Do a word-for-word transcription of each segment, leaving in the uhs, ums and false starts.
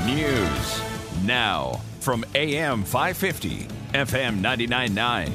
News now from A M five fifty, F M ninety-nine point nine,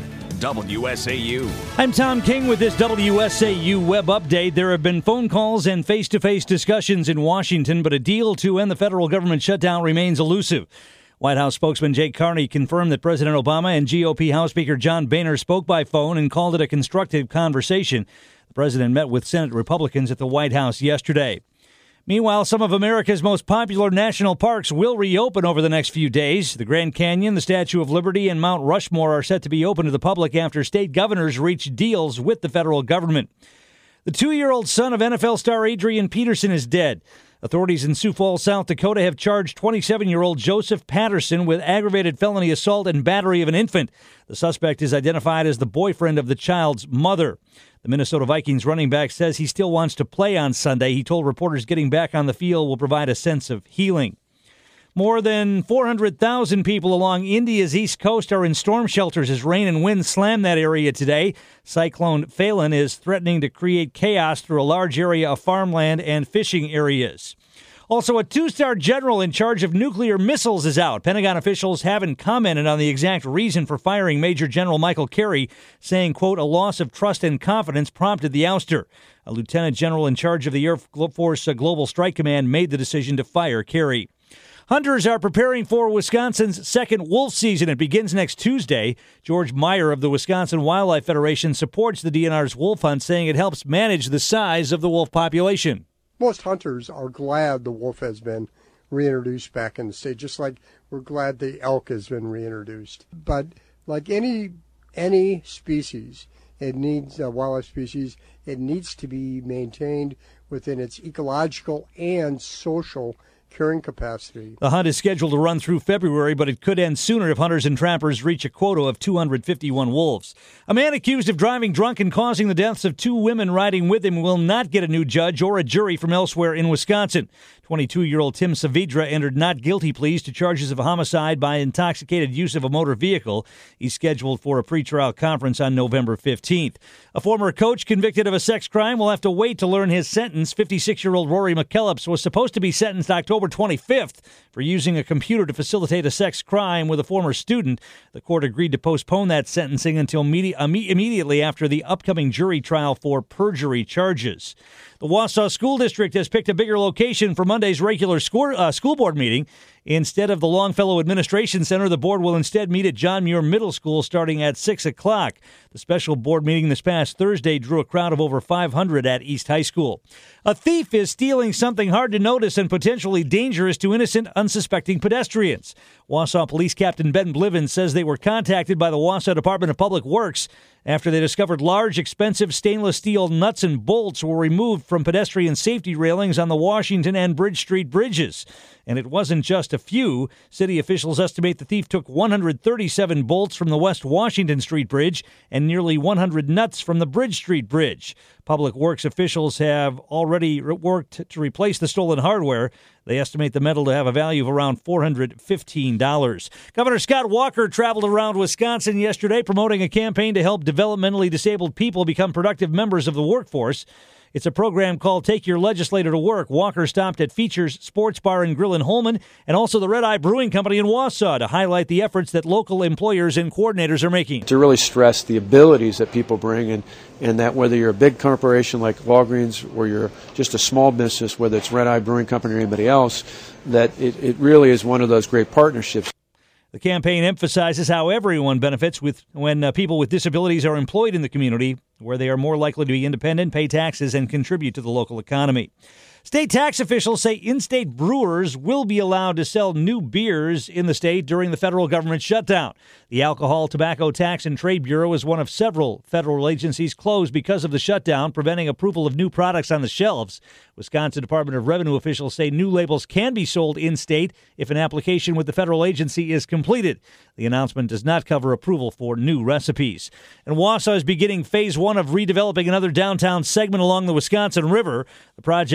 W S A U. I'm Tom King with this W S A U web update. There have been phone calls and face-to-face discussions in Washington, but a deal to end the federal government shutdown remains elusive. White House spokesman Jake Carney confirmed that President Obama and G O P House Speaker John Boehner spoke by phone and called it a constructive conversation. The president met with Senate Republicans at the White House yesterday. Meanwhile, some of America's most popular national parks will reopen over the next few days. The Grand Canyon, the Statue of Liberty, and Mount Rushmore are set to be open to the public after state governors reach deals with the federal government. The two-year-old son of N F L star Adrian Peterson is dead. Authorities in Sioux Falls, South Dakota have charged twenty-seven-year-old Joseph Patterson with aggravated felony assault and battery of an infant. The suspect is identified as the boyfriend of the child's mother. The Minnesota Vikings running back says he still wants to play on Sunday. He told reporters getting back on the field will provide a sense of healing. More than four hundred thousand people along India's east coast are in storm shelters as rain and wind slam that area today. Cyclone Phelan is threatening to create chaos through a large area of farmland and fishing areas. Also, a two-star general in charge of nuclear missiles is out. Pentagon officials haven't commented on the exact reason for firing Major General Michael Carey, saying, quote, a loss of trust and confidence prompted the ouster. A lieutenant general in charge of the Air Force Global Strike Command made the decision to fire Carey. Hunters are preparing for Wisconsin's second wolf season. It begins next Tuesday. George Meyer of the Wisconsin Wildlife Federation supports the D N R's wolf hunt, saying it helps manage the size of the wolf population. Most hunters are glad the wolf has been reintroduced back in the state, just like we're glad the elk has been reintroduced. But like any any species, it needs a wildlife species, it needs to be maintained within its ecological and social carrying capacity. The hunt is scheduled to run through February, but it could end sooner if hunters and trappers reach a quota of two hundred fifty-one wolves. A man accused of driving drunk and causing the deaths of two women riding with him will not get a new judge or a jury from elsewhere in Wisconsin. twenty-two-year-old Tim Savidra entered not guilty pleas to charges of homicide by intoxicated use of a motor vehicle. He's scheduled for a pretrial conference on November fifteenth. A former coach convicted of a sex crime will have to wait to learn his sentence. fifty-six-year-old Rory McKellips was supposed to be sentenced October twenty-fifth for using a computer to facilitate a sex crime with a former student. The court agreed to postpone that sentencing until medi- immediately after the upcoming jury trial for perjury charges. The Wausau School District has picked a bigger location for Monday's regular school, uh, school board meeting. Instead of the Longfellow Administration Center, the board will instead meet at John Muir Middle School starting at six o'clock. The special board meeting this past Thursday drew a crowd of over five hundred at East High School. A thief is stealing something hard to notice and potentially dangerous to innocent, unsuspecting pedestrians. Wausau Police Captain Ben Blivens says they were contacted by the Wausau Department of Public Works after they discovered large, expensive stainless steel nuts and bolts were removed from pedestrian safety railings on the Washington and Bridge Street bridges. And it wasn't just a few. City officials estimate the thief took one hundred thirty-seven bolts from the West Washington Street Bridge and nearly one hundred nuts from the Bridge Street Bridge. Public Works officials have already worked to replace the stolen hardware. They estimate the metal to have a value of around four hundred fifteen dollars. Governor Scott Walker traveled around Wisconsin yesterday promoting a campaign to help developmentally disabled people become productive members of the workforce. It's a program called Take Your Legislator to Work. Walker stopped at Features Sports Bar and Grill in Holman and also the Red Eye Brewing Company in Wausau to highlight the efforts that local employers and coordinators are making. To really stress the abilities that people bring and, and that whether you're a big corporation like Walgreens or you're just a small business, whether it's Red Eye Brewing Company or anybody else, that it, it really is one of those great partnerships. The campaign emphasizes how everyone benefits with when uh, people with disabilities are employed in the community, where they are more likely to be independent, pay taxes, and contribute to the local economy. State tax officials say in-state brewers will be allowed to sell new beers in the state during the federal government shutdown. The Alcohol, Tobacco Tax and Trade Bureau is one of several federal agencies closed because of the shutdown, preventing approval of new products on the shelves. Wisconsin Department of Revenue officials say new labels can be sold in-state if an application with the federal agency is completed. The announcement does not cover approval for new recipes. And Wausau is beginning phase one of redeveloping another downtown segment along the Wisconsin River. The project announced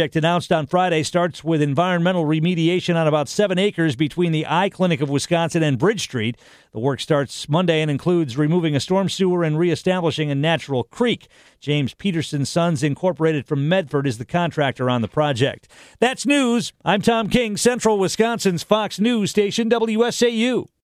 announced on Friday, starts with environmental remediation on about seven acres between the Eye Clinic of Wisconsin and Bridge Street. The work starts Monday and includes removing a storm sewer and reestablishing a natural creek. James Peterson Sons Incorporated from Medford is the contractor on the project. That's news. I'm Tom King, Central Wisconsin's Fox News station, W S A U.